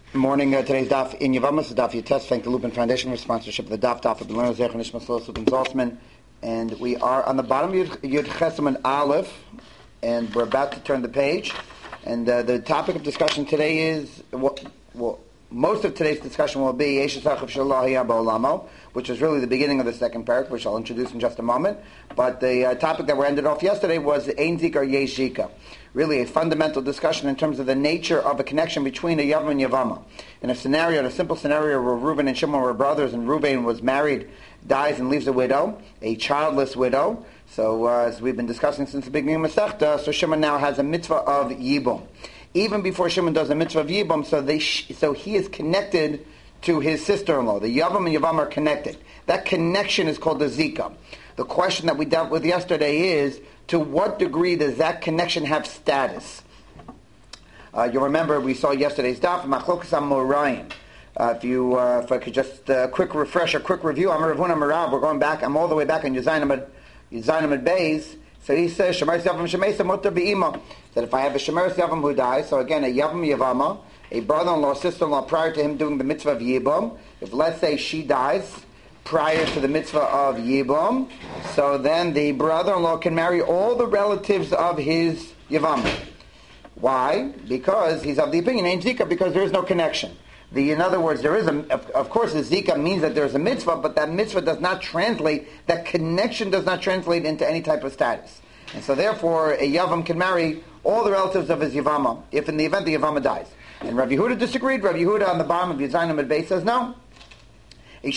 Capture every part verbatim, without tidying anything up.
Morning. Uh, today's daf in Yavamas, the daf Yitest. Thank the Lupin Foundation for sponsorship of the daf. Daf of the learners Zechon Ishmael Lupin Zaltzman, and we are on the bottom of Yud Chesam and Aleph, and we're about to turn the page. And uh, the topic of discussion today is well, well, most of today's discussion will be Yeshes Achav Shalahi Ba'olamo, which is really the beginning of the second parak, which I'll introduce in just a moment. But the uh, topic that we ended off yesterday was Ein Zika or Yesh Zika. Really a fundamental discussion in terms of the nature of a connection between a Yavam and Yavama. In a scenario, in a simple scenario where Reuben and Shimon were brothers and Reuben was married, dies and leaves a widow, a childless widow. So uh, as we've been discussing since the beginning of Masechta, so Shimon now has a mitzvah of Yibum. Even before Shimon does a mitzvah of Yibum, so, they sh- so he is connected to his sister-in-law. The Yavam and Yavam are connected. That connection is called the Zika. The question that we dealt with yesterday is, to what degree does that connection have status? Uh, you'll remember we saw yesterday's daf, Machlokas HaMorayim. Uh, if you, uh, if I could just a uh, quick refresher, quick review. I'm Rav Huna Marav. We're going back. I'm all the way back in Yezayim Ad Beis. So he says, Shemeres Yavam Shemeisa Mutar Be'ima. That if I have a Shemeres Yavam who dies, so again, a Yavam Yavama, a brother-in-law, sister-in-law, prior to him doing the mitzvah of Yibum, if let's say she dies prior to the mitzvah of Yibum, so then the brother-in-law can marry all the relatives of his Yavam. Why? Because he's of the opinion, ain't Zika, because there is no connection. The, in other words, there is a, of, of course, the Zika means that there's a mitzvah, but that mitzvah does not translate, that connection does not translate into any type of status. And so therefore, a Yavam can marry all the relatives of his Yavama, if in the event the Yavama dies. And Rabbi Yehuda disagreed. Rabbi Yehuda on the bottom of Yezayim Ad Beis says no. He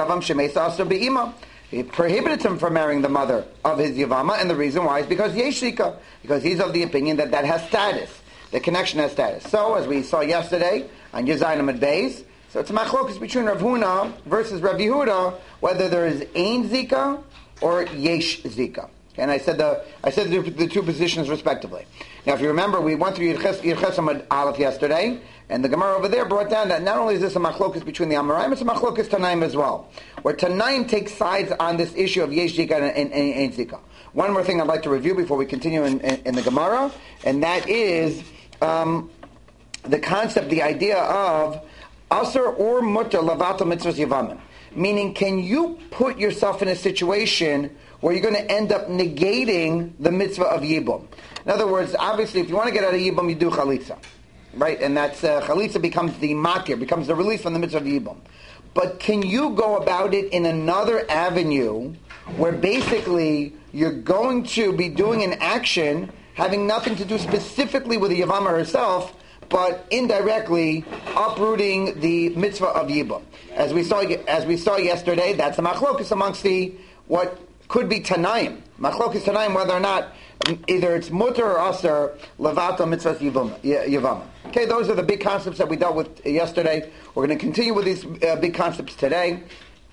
prohibited him from marrying the mother of his Yavama, and the reason why is because Yesh Zika, because he's of the opinion that that has status. The connection has status. So, as we saw yesterday on Yezayim Ad Beis, so it's a machlokus between Rav Huna versus Rabbi Yehuda, whether there is Ein Zika or Yesh Zika. And I said the I said the, the two positions respectively. Now, if you remember, we went through Yud Chesam Ad Aleph yesterday, and the Gemara over there brought down that not only is this a machlokus between the Amoraim, it's a machlokus Tanaim as well, where Tanaim takes sides on this issue of Yesh Zika and Ein Zika. One more thing I'd like to review before we continue in, in, in the Gemara, and that is um, the concept, the idea of Asr or Mutter Lavatal Mitzvahs Yavamim. Meaning, can you put yourself in a situation where you're going to end up negating the mitzvah of Yibum? In other words, obviously, if you want to get out of Yibum, you do Chalitza. Right? And that's, uh, Chalitza becomes the makir, becomes the release from the mitzvah of Yibum. But can you go about it in another avenue where basically you're going to be doing an action having nothing to do specifically with the Yavama herself, but indirectly uprooting the mitzvah of Yibum? As we saw, as we saw yesterday, that's a machlokus amongst the what could be Tanaim. Machlokus Tanaim, whether or not either it's mutter or aser levato mitzvah Yavama. Okay, those are the big concepts that we dealt with yesterday. We're going to continue with these uh, big concepts today.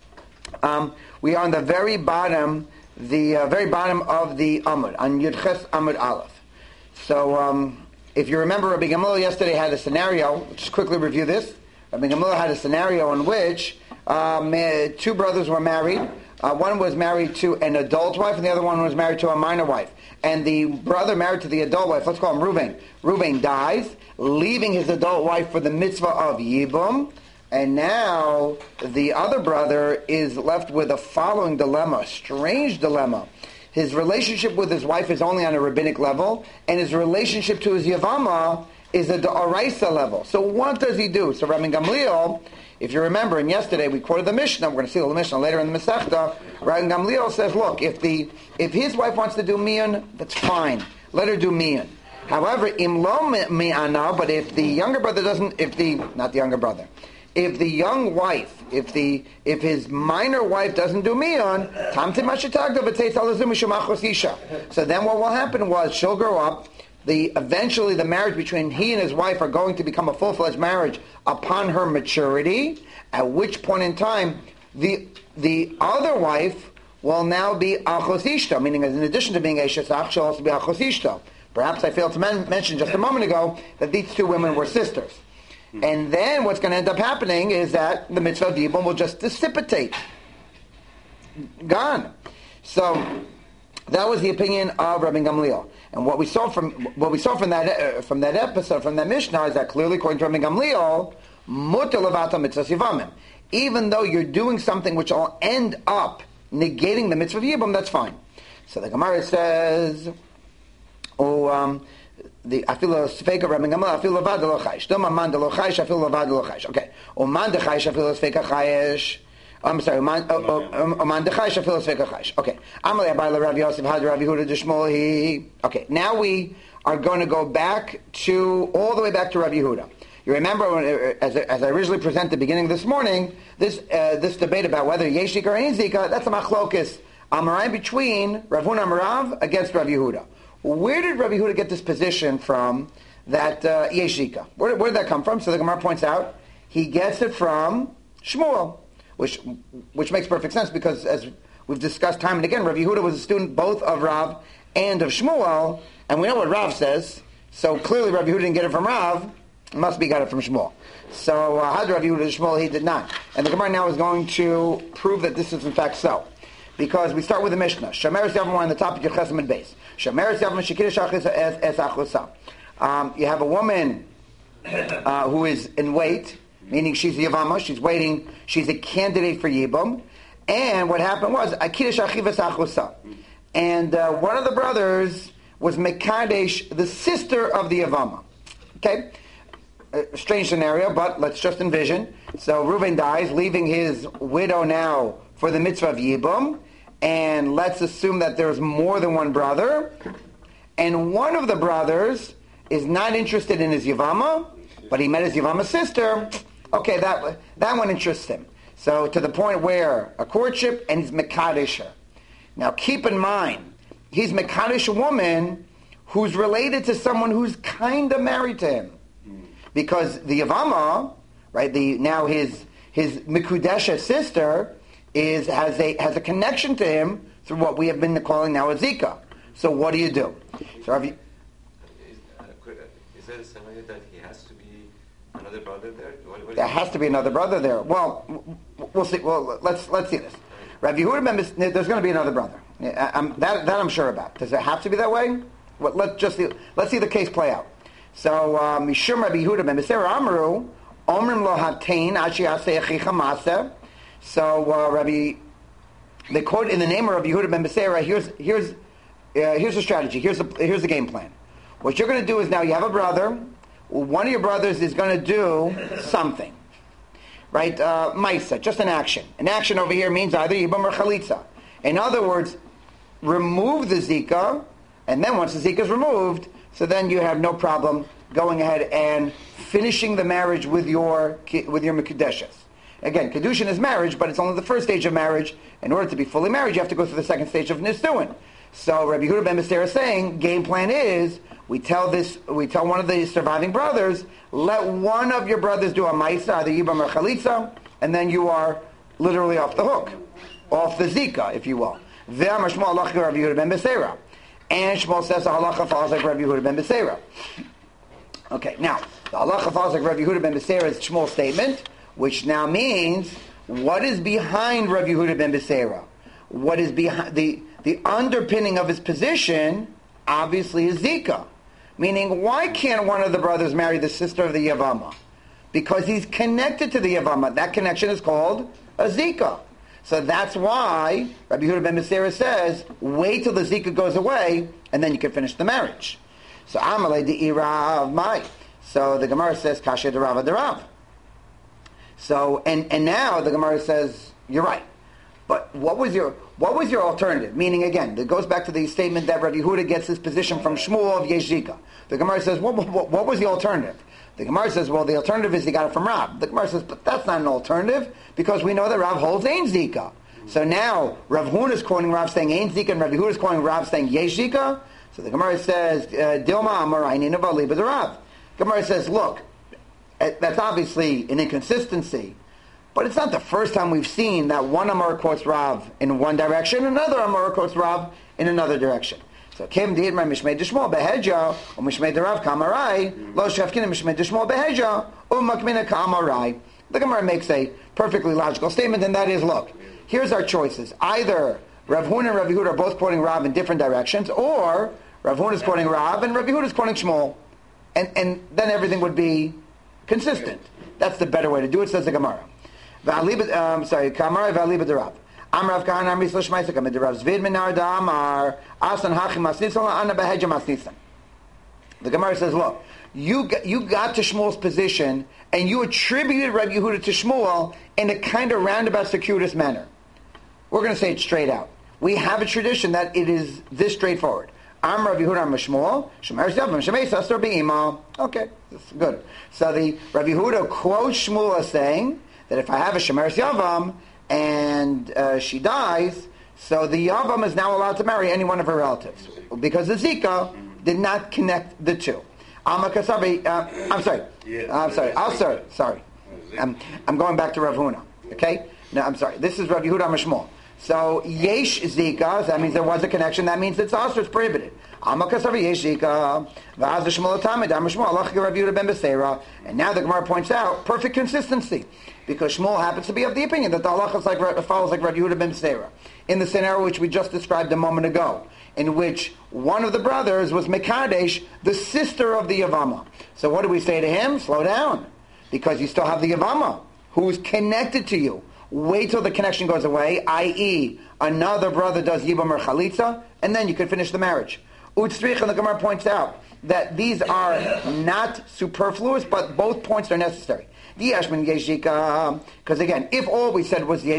Um, we are on the very bottom, the uh, very bottom of the Amud, on Yud Ches Amud Aleph. So, um, if you remember, Rabbi Gamliel yesterday had a scenario. Let's just quickly review this. Rabbi Gamliel had a scenario in which um, two brothers were married. Uh, one was married to an adult wife, and the other one was married to a minor wife. And the brother married to the adult wife, let's call him Reuven. Reuven dies, leaving his adult wife for the mitzvah of Yibum. And now the other brother is left with a following dilemma, a strange dilemma. His relationship with his wife is only on a rabbinic level, and his relationship to his Yavama is a D'oraisa level. So what does he do? So Rabbi Gamliel, if you remember, and yesterday we quoted the Mishnah, we're going to see the Mishnah later in the Masechta, Rabbi Gamliel says, look, if the if his wife wants to do miyun, that's fine. Let her do miyun. However, im lo mi'ana, but if the younger brother doesn't, if the, not the younger brother, if the young wife, if the if his minor wife doesn't do miyun, tamtim mashetagda v'teis alazim mishumachos isha. So then what will happen was she'll grow up. The eventually the marriage between he and his wife are going to become a full-fledged marriage upon her maturity. At which point in time, the the other wife will now be achos ishta, meaning in addition to being eshes, she'll also be achos ishta. Perhaps I failed to men- mention just a moment ago that these two women were sisters. And then what's going to end up happening is that the mitzvah of Yibum will just dissipate. Gone. So that was the opinion of Rabbi Gamliel. And what we saw from what we saw from that uh, from that episode, from that Mishnah, is that clearly, according to Rabbi Gamliel, mutar levata mitzvahs yivamim. Even though you're doing something which will end up negating the mitzvah of Yibam, that's fine. So the Gemara says, oh, um, the afilo sfeika Rabbi Gamliel afilo levad lo chayish. Doma man de lo chayish afilo levad lo chayish. Okay. O man de chayish afilo sfeika chayish. I'm sorry. Man o man de chayish afilo sfeika chayish. Okay. Amalei abai Rav Yosef had Rav Yehuda d'Shmuel he. Okay. Now we are going to go back to all the way back to Rav Yehuda. You remember, when, as, as I originally presented at the beginning this morning, this uh, this debate about whether yesh zika or ain't zika, that's a machlokes amarai between Rav Huna and Rav against Rav Yehuda. Where did Rav Yehuda get this position from that uh, yesh zika? Where, where did that come from? So the Gemara points out he gets it from Shmuel, which which makes perfect sense because as we've discussed time and again, Rav Yehuda was a student both of Rav and of Shmuel, and we know what Rav says. So clearly Rav Yehuda didn't get it from Rav. Must be got it from Shmuel. So, uh, Had Rav Yehuda Shmuel, he did not. And the Gemara now is going to prove that this is in fact so. Because we start with the Mishnah. Shameres Yavam on the top of your Chesamid base. Shameres Yavam Shekidish Achis Es Achusa. Um, you have a woman uh, who is in wait, meaning she's a Yavama, she's waiting, she's a candidate for Yibam. And what happened was, Akidish Achivas Achusa. And uh, one of the brothers was Mekadesh, the sister of the Yavama. Okay? A strange scenario, but let's just envision. So Reuven dies, leaving his widow now for the mitzvah of Yibum, and let's assume that there's more than one brother, and one of the brothers is not interested in his Yivama, but he met his Yivama's sister. Okay, that that one interests him. So to the point where a courtship, and he's Mekadesh her. Now keep in mind, he's Mekadesh a woman who's related to someone who's kind of married to him. Because the Yavama, right, the now his his Mikudesha sister is has a has a connection to him through what we have been calling now a Zika. So what do you do? So have you, is, uh, could, uh, is there a scenario that he has to be another brother there? What, what there has to be another brother there. Well, we'll see. Well, let's let's see this. Rav Yehuda ben Bis- there's going to be another brother. I'm, that that I'm sure about. Does it have to be that way? Well, let's just see, let's see the case play out. So, Mishum Rabbi Yehuda ben Beseira Amru, Omrim lo hatein ashi aseh achicha maseh. So, uh, Rabbi, they quote in the name of Rabbi Yehuda ben Beseira. Here's here's uh, here's the strategy. Here's the here's the game plan. What you're going to do is now you have a brother. One of your brothers is going to do something, right? Uh, Maisa, just an action. An action over here means either Yibam or Chalitza. In other words, remove the Zika, and then once the Zika is removed, so then you have no problem going ahead and finishing the marriage with your with your Mekudeshes. Again, Kedushin is marriage, but it's only the first stage of marriage. In order to be fully married, you have to go through the second stage of Nistuin. So Rabbi Yehuda ben Beseira is saying, game plan is, we tell this, we tell one of the surviving brothers, let one of your brothers do a Maisa, either Yibam or Chalitza, and then you are literally off the hook. Off the Zika, if you will. Ve'amar Shmuel halacha Rabbi Yehuda ben Beseira. And Shmuel says the halacha falls like Rabbi Yehuda ben Beseira. Okay, now, the halacha falls like Rabbi Yehuda ben Beseira is Shmuel's statement, which now means, what is behind Rabbi Yehuda ben Beseira? What is behind, the, the underpinning of his position, obviously, is Zika. Meaning, why can't one of the brothers marry the sister of the Yavama? Because he's connected to the Yavama. That connection is called a Zika. So that's why Rabbi Yehuda ben Beseira says, wait till the Zika goes away, and then you can finish the marriage. So Amalei de Rav Mai. So the Gemara says, Kasha de Rav de Rav. So and and now the Gemara says, you're right. But what was your what was your alternative? Meaning again, it goes back to the statement that Rabbi Yehuda gets his position from Shmuel of Yesh Zika. The Gemara says, what, what, what was the alternative? The Gemara says, well, the alternative is he got it from Rav. The Gemara says, but that's not an alternative, because we know that Rav holds Ein Zika. So now, Rav Huna is quoting Rav saying Ein Zika, and Rabbi Yehuda is quoting Rav saying Yesh Zika. So the Gemara says, Dilma Amar Ainin Avali B'the Rav. Gemara says, look, that's obviously an inconsistency, but it's not the first time we've seen that one Amar quotes Rav in one direction, another Amar quotes Rav in another direction. So Kim did my Mishmei Dishmol Beheja, or Mishmei Derav Kamarai, Lo Shafkin Mishmei Dishmol Beheja, or Makmina Kamarai. The Gemara makes a perfectly logical statement, and that is, look, here's our choices. Either Rav Huna and Rav Yehuda are both quoting Rav in different directions, or Rav Huna is quoting Rav and Rav Yehuda is quoting Shmuel. And and then everything would be consistent. That's the better way to do it, says the Gemara. Um, sorry, Kamar v'alibad Rav. Amrav Kahana Misla Shmaisaka Midrav Zvid Minar Damar Asan Hachim Masnisan Anna Beheja Masnisan. The Gemara says, look, you got, you got to Shmuel's position and you attributed Rabbi Yehuda to Shmuel in a kind of roundabout, circuitous manner. We're going to say it straight out. We have a tradition that it is this straightforward. Am Rabbi Yehuda Am Shmuel Shemer Yavam Shemei Sastor Be'ima. Okay, that's good. So the Rabbi Yehuda quotes Shmuel as saying that if I have a Shemer Yavam and uh, she dies, so the Yavam is now allowed to marry any one of her relatives because the Zika did not connect the two. I'm uh, I'm sorry. I'm sorry. I'll sorry. Sorry. I'm, I'm going back to Rav Huna. Okay. No, I'm sorry. This is Rav Yehuda Mishmol. So yesh zika. That means there was a connection. That means it's also it's prohibited. I'm a yesh zika. V'az Shmuel Tamid. I'm Shmuel. Allah Rav Yehuda ben Beseira. And now the Gemara points out perfect consistency. Because Shmuel happens to be of the opinion that the halacha is like, follows like Rabbi Yehuda ben Beseira. In the scenario which we just described a moment ago, in which one of the brothers was Mekadesh, the sister of the Yavama. So what do we say to him? Slow down. Because you still have the Yavama, who's connected to you. Wait till the connection goes away, that is, another brother does Yibam or Chalitza, and then you can finish the marriage. Utzrich, and the Gemara points out that these are not superfluous, but both points are necessary. Because again, if all we said was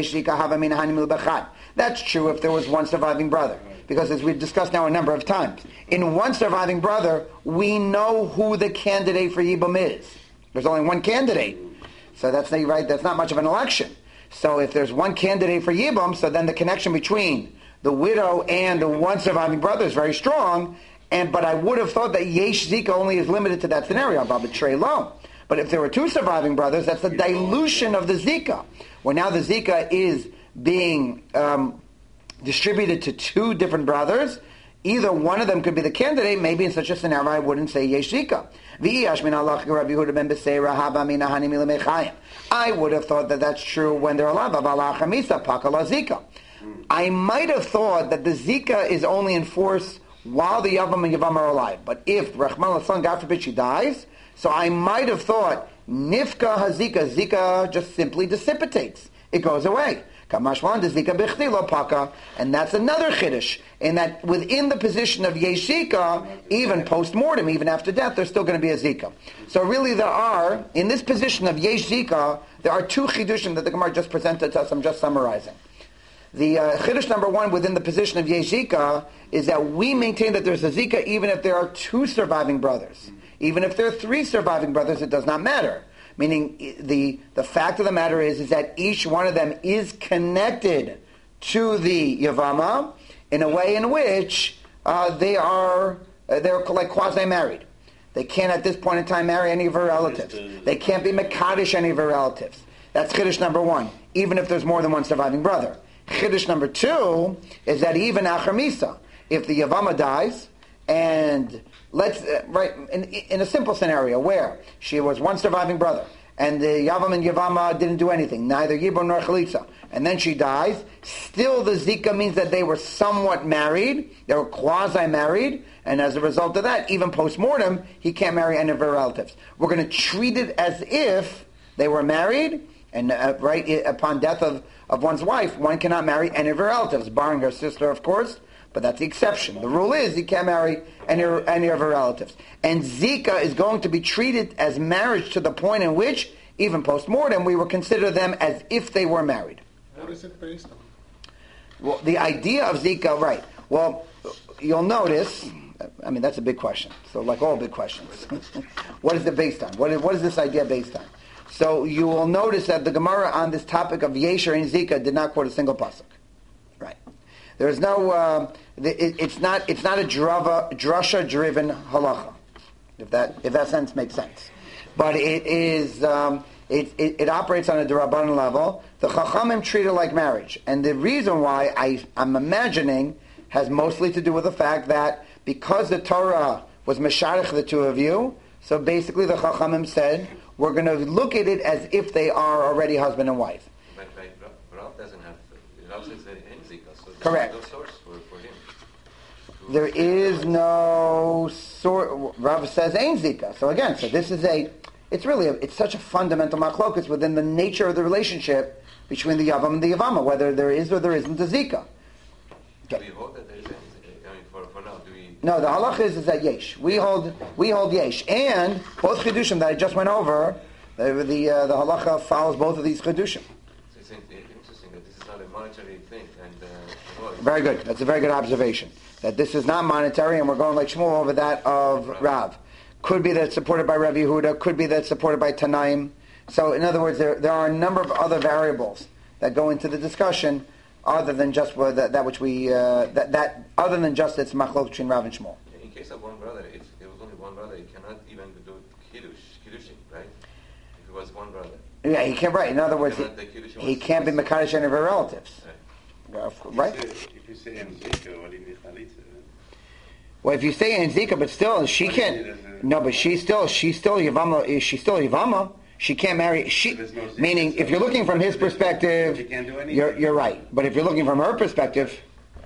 that's true if there was one surviving brother. Because as we've discussed now a number of times, in one surviving brother, we know who the candidate for Yibam is. There's only one candidate. So that's not right, that's not much of an election. So if there's one candidate for Yibam, so then the connection between the widow and the one surviving brother is very strong. And but I would have thought that Yesh Zika only is limited to that scenario, Baba Trey Lo. But if there were two surviving brothers, that's the dilution of the Zika. Where now the Zika is being um, distributed to two different brothers. Either one of them could be the candidate. Maybe in such a scenario I wouldn't say Yesh Zika. I would have thought that that's true when they're alive. I might have thought that the Zika is only in force while the Yavam and Yavam are alive. But if Rahman al-San, God forbid, she dies, so I might have thought Nifka Hazika, Zika just simply dissipates. It goes away. Kamashwan de Zika bichti lo paka. And that's another chiddush, in that within the position of Yesh Zika, even post-mortem, even after death, there's still going to be a Zika. So really there are, in this position of Yesh Zika, there are two chidushim that the Gemara just presented to us. I'm just summarizing. The uh, chiddush number one within the position of Yesh Zika is that we maintain that there's a Zika even if there are two surviving brothers. Even if there are three surviving brothers, it does not matter. Meaning, the the fact of the matter is, is that each one of them is connected to the Yavama in a way in which uh, they are uh, they're like quasi-married. They can't at this point in time marry any of her relatives. They can't be Mekadesh any of her relatives. That's chiddush number one, even if there's more than one surviving brother. Chiddush number two is that even Achar Misa, if the Yavama dies, and let's, uh, right, in, in a simple scenario where she was one surviving brother, and the Yavam and Yavama didn't do anything, neither Yibam nor Chalitza, and then she dies, still the Zika means that they were somewhat married, they were quasi-married, and as a result of that, even post-mortem, he can't marry any of her relatives. We're going to treat it as if they were married, and uh, right upon death of, of one's wife, one cannot marry any of her relatives, barring her sister, of course, but that's the exception. The rule is he can't marry any, any of her relatives. And Zika is going to be treated as marriage to the point in which, even post-mortem, we will consider them as if they were married. What is it based on? Well, the idea of Zika, right. Well, you'll notice, I mean, that's a big question. So like all big questions. What is it based on? What is, what is this idea based on? So you will notice that the Gemara on this topic of Yesher and Zika did not quote a single pasuk. Right. There is no, uh, it, it's not it's not a drava, drasha-driven halacha, if that if that sense makes sense. But it is, um, it, it, it operates on a D'Rabbanan level. The Chachamim treat it like marriage. And the reason why I, I'm imagining has mostly to do with the fact that because the Torah was Mesharech the two of you, so basically the Chachamim said, we're going to look at it as if they are already husband and wife. But Rav doesn't have, Rav says that in Zika, so there's correct. No source for, for him. There is no source. Rav says Ein Zika. So again, so this is a, it's really, a, it's such a fundamental machlokus within the nature of the relationship between the Yavam and the Yavama, whether there is or there isn't a Zika. Okay. Do we hold that there is a, I mean, for, for now, do we... No, the halach is, is that yesh. We hold, we hold yesh. And both chidushim that I just went over, the, the, uh, the halacha follows both of these chidushim. So it's interesting that this is not a monetary thing. And, uh, very good. That's a very good observation. That this is not monetary, and we're going like Shmuel over that of Rav. Rav. Could be that it's supported by Rav Yehuda. Could be that it's supported by Tanaim. So, in other words, there there are a number of other variables that go into the discussion, other than just uh, that, that which we uh, that that other than just it's machlok between Rav and Shmuel. In case of one brother, if there was only one brother, he cannot even do kiddush, kiddushin, right? If it was one brother. Yeah, he can't. Right. In other words, he, he can't be mekadosh any of her relatives. Right. Right? If you say in Zika, what do you mean chalitza? Well, if you say in Zika, but still, she can't. No, but she's still, she's still Yavama. Is she still Yavama? She can't marry. She, no meaning, if you're looking from his perspective, you're you're right. But if you're looking from her perspective,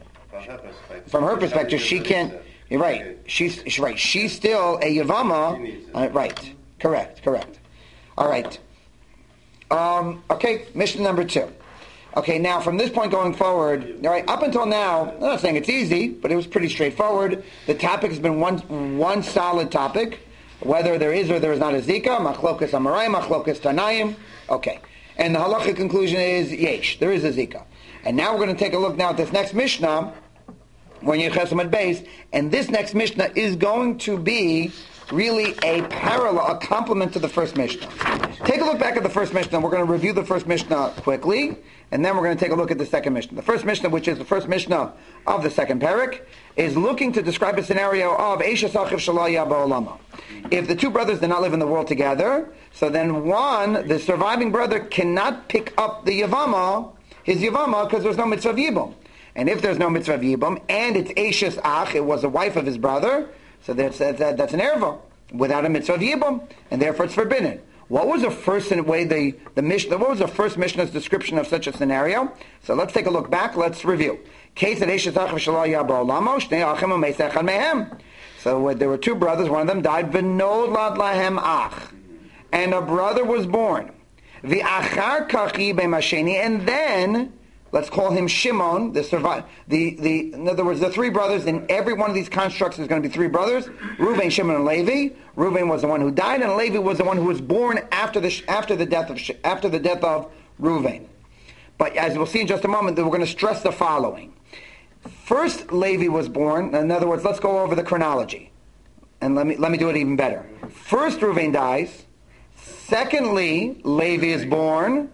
from her perspective, she can't. You're right. She's, she's right. She's still a Yavama. Uh, right. Correct. Correct. All right. Um, okay. Mission number two. Okay, now from this point going forward, all right, up until now, I'm not saying it's easy, but it was pretty straightforward. The topic has been one one solid topic, whether there is or there is not a Zika, machlokas amarai, machlokas tanayim. Okay, and the halachic conclusion is yesh, there is a Zika. And now we're going to take a look now at this next Mishnah, when you Chesed base, and this next Mishnah is going to be really a parallel, a complement to the first Mishnah. Take a look back at the first Mishnah. We're going to review the first Mishnah quickly, and then we're going to take a look at the second Mishnah. The first Mishnah, which is the first Mishnah of the second parak, is looking to describe a scenario of Eishes Achiv Shelo Haya Ba'olamo. If the two brothers did not live in the world together, so then one, the surviving brother, cannot pick up the Yavama, his Yavama, because there's no mitzvah of Yibum. And if there's no mitzvah of Yibum, and it's Eishes Ach, it was the wife of his brother, so that's, that's, that's an erva without a mitzvah of Yibum, and therefore it's forbidden. What was the first way the the Mishnah? What was the first Mishnah's description of such a scenario? So let's take a look back. Let's review. Case at Eishes Achiv Shelo Haya Ba'olamo, Shnei Achim u'Meisech Echad Mehem. So uh, there were two brothers. One of them died. V'nolad lahem ach, and a brother was born. V'achar kachi b'masheni, and then let's call him Shimon, the survive. The the in other words, the three brothers. In every one of these constructs, there's going to be three brothers: Reuven, Shimon, and Levi. Reuven was the one who died, and Levi was the one who was born after the after the death of after the death of Reuven. But as we'll see in just a moment, we're going to stress the following: first, Levi was born. In other words, let's go over the chronology, and let me let me do it even better. First, Reuven dies. Secondly, Levi is born.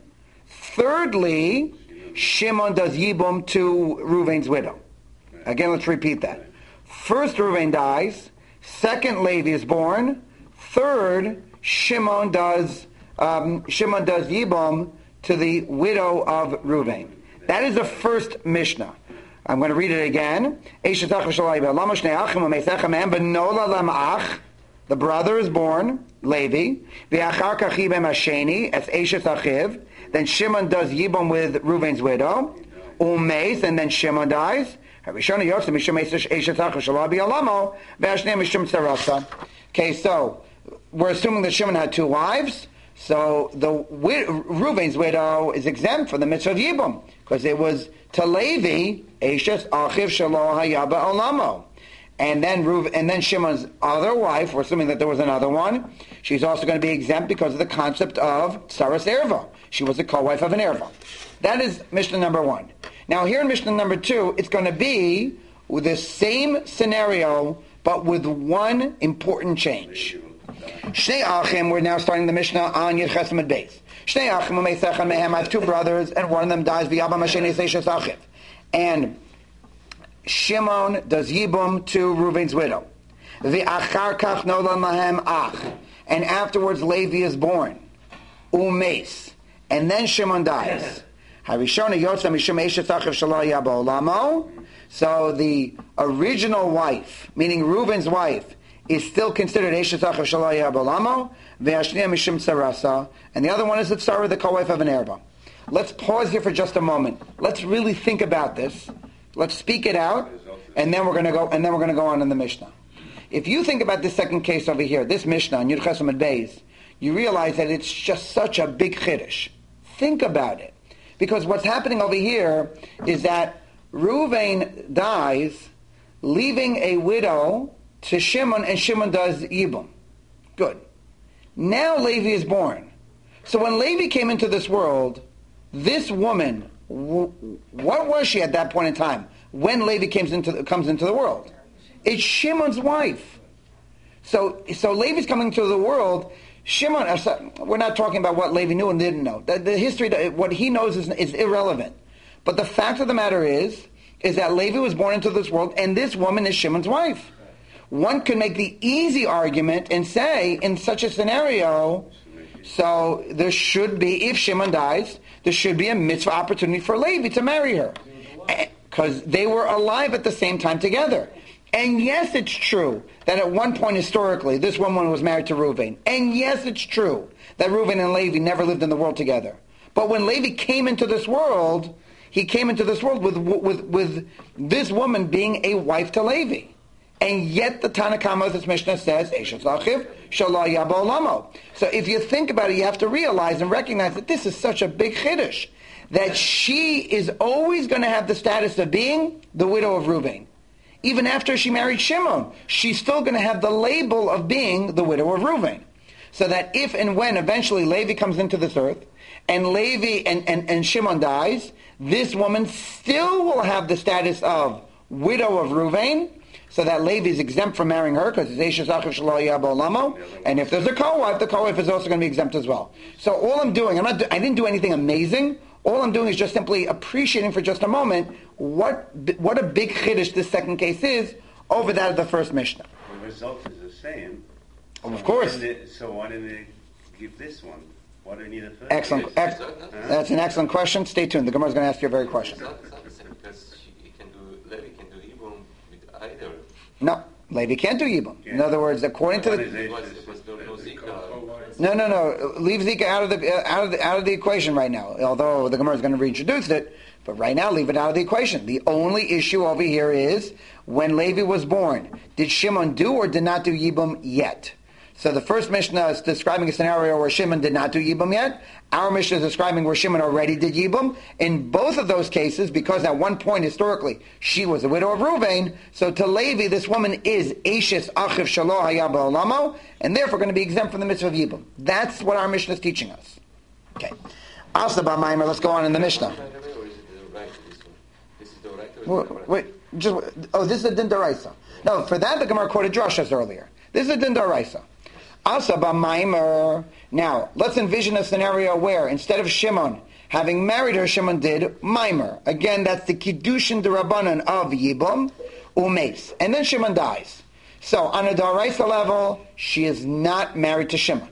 Thirdly, Shimon does Yibum to Reuven's widow. Again, let's repeat that. First, Reuven dies. Second, Levi is born. Third, Shimon does um, Shimon does Yibum to the widow of Reuven. That is the first Mishnah. I'm going to read it again. The brother is born, Levi. Then Shimon does Yibum with Reuven's widow. Umeis, and then Shimon dies. Okay, so we're assuming that Shimon had two wives. So the Reuven's widow is exempt from the mitzvah of Yibum, because it was to Levi, Eishes Achiv Shelo Haya Ba'olamo. And then Reuven, and then Shimon's other wife, we're assuming that there was another one, she's also going to be exempt because of the concept of Tsaras Erva. She was the co-wife of an Erva. That is Mishnah number one. Now here in Mishnah number two, it's going to be with the same scenario, but with one important change. Shnei Achim, we're now starting the Mishnah on Yud Chesed Beis. Shnei Achim u'Meisech Echad Mehem, I have two brothers, and one of them dies v'Yabam Hasheni Eishes Achiv. And Shimon does Yibum to Reuven's widow. V'achar kach nolad lahem ach. And afterwards Levi is born. Umeis. And then Shimon dies. Harishona yotza mishum Eishes Achiv Shelo Haya Ba'olamo. So the original wife, meaning Reuven's wife, is still considered Eishes Achiv Shelo Haya Ba'olamo. V'ashniya mishum Sarasa. And the other one is the Tzara, the co-wife of an Erva. Let's pause here for just a moment. Let's really think about this. Let's speak it out, and then we're going to go. And then we're going to go on in the Mishnah. If you think about this second case over here, this Mishnah, Yud Chesed Beis, you realize that it's just such a big chiddush. Think about it. Because what's happening over here is that Reuven dies, leaving a widow to Shimon, and Shimon does Yibum. Good. Now Levi is born. So when Levi came into this world, this woman, w- what was she at that point in time? When Levi comes into, comes into the world? It's Shimon's wife. So, so Levi's coming into the world. Shimon, we're not talking about what Levi knew and didn't know. The, the history, what he knows is, is irrelevant. But the fact of the matter is, is that Levi was born into this world, and this woman is Shimon's wife. One could make the easy argument and say, in such a scenario, so there should be, if Shimon dies, there should be a mitzvah opportunity for Levi to marry her. Because they were alive at the same time together. And yes, it's true that at one point historically, this woman was married to Reuven. And yes, it's true that Reuven and Levi never lived in the world together. But when Levi came into this world, he came into this world with with with this woman being a wife to Levi. And yet the Tanna Kama, this Mishnah says, Eishes Achiv, Shalom Yabo Lamo. So if you think about it, you have to realize and recognize that this is such a big chiddush, that she is always going to have the status of being the widow of Reuven. Even after she married Shimon, she's still going to have the label of being the widow of Reuven. So that if and when eventually Levi comes into this earth, and Levi and, and, and Shimon dies, this woman still will have the status of widow of Reuven, so that Levi is exempt from marrying her, because it's Eishes Achiv Shelo Yabo Lamo. And if there's a co-wife, the co-wife is also going to be exempt as well. So all I'm doing, I'm not, I didn't do anything amazing. All I'm doing is just simply appreciating for just a moment what what a big chiddush this second case is over that of the first Mishnah. The result is the same. Oh, So of course. why didn't they- So why didn't they give this one? Why do they need a third? Excellent. Ex- that's an excellent question. Stay tuned. The Gemara is going to ask you a very question. It's not, it's not the same because she, he can do, Levi can do Ibum with either. No, Levi can't do Yibum. In other words, according to the... It was, it was no, no Zika. No, no, no. Leave Zika out of the uh, out of the out of the equation right now. Although the Gemara is going to reintroduce it, but right now leave it out of the equation. The only issue over here is when Levi was born, did Shimon do or did not do Yibum yet? So the first Mishnah is describing a scenario where Shimon did not do Yibum yet. Our Mishnah is describing where Shimon already did Yibum. In both of those cases, because at one point historically she was the widow of Reuven, so to Levi this woman is Eishes Achiv Shelo Haya Ba'olamo, and therefore going to be exempt from the mitzvah of Yibum. That's what our Mishnah is teaching us. Okay. Asa B'Maimer, let's go on in the Mishnah. Wait, wait, just, oh, this is a Din D'Oraisa. No, for that the Gemara quoted Drashas earlier. This is a Din D'Oraisa. Asa B'Maimer. Now, let's envision a scenario where instead of Shimon having married her, Shimon did Maimer. Again, that's the Kiddushin D'Rabbanan of Yibum, Umeis. And then Shimon dies. So, on a D'Oraisa level, she is not married to Shimon.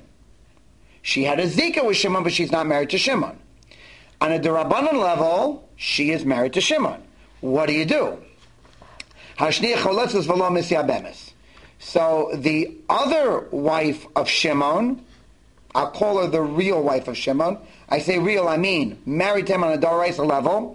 She had a Zika with Shimon, but she's not married to Shimon. On a D'Rabbanan level, she is married to Shimon. What do you do? Hashniach Choletzes V'lo Misya Bemes. So the other wife of Shimon, I'll call her the real wife of Shimon. I say real, I mean married to him on a D'Oraisa level.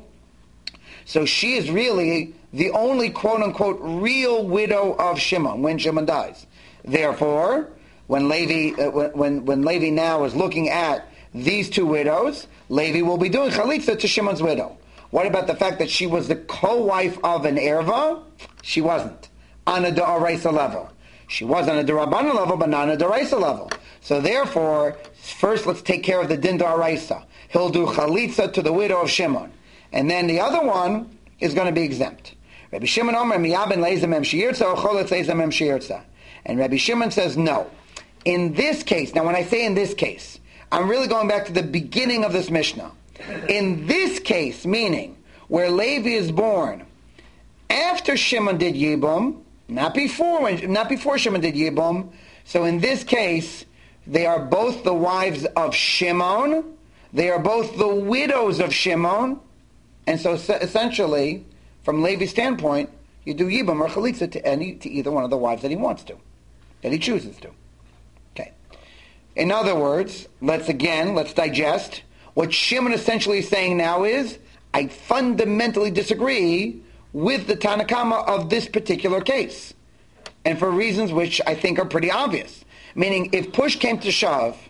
So she is really the only quote-unquote real widow of Shimon when Shimon dies. Therefore, when Levi, uh, when, when Levi now is looking at these two widows, Levi will be doing chalitza to Shimon's widow. What about the fact that she was the co-wife of an erva? She wasn't on a D'Oraisa level. She was on a D'Rabbanan level, but not on a D'Oraisa level. So therefore, first let's take care of the Din D'Oraisa. He'll do chalitza to the widow of Shimon. And then the other one is going to be exempt. Rabbi Shimon Omer, Miyabin leizem em sheyirtza, or choletz leizem em sheyirtza. And Rabbi Shimon says no. In this case, now when I say in this case, I'm really going back to the beginning of this Mishnah. In this case, meaning where Levi is born, after Shimon did Yibum, not before when, not before Shimon did Yibum. So in this case, they are both the wives of Shimon. They are both the widows of Shimon. And so essentially, from Levi's standpoint, you do Yibum or Chalitza to any to either one of the wives that he wants to, that he chooses to. Okay. In other words, let's again, let's digest. What Shimon essentially is saying now is, I fundamentally disagree with the Tanna Kama of this particular case. And for reasons which I think are pretty obvious. Meaning, if push came to shove,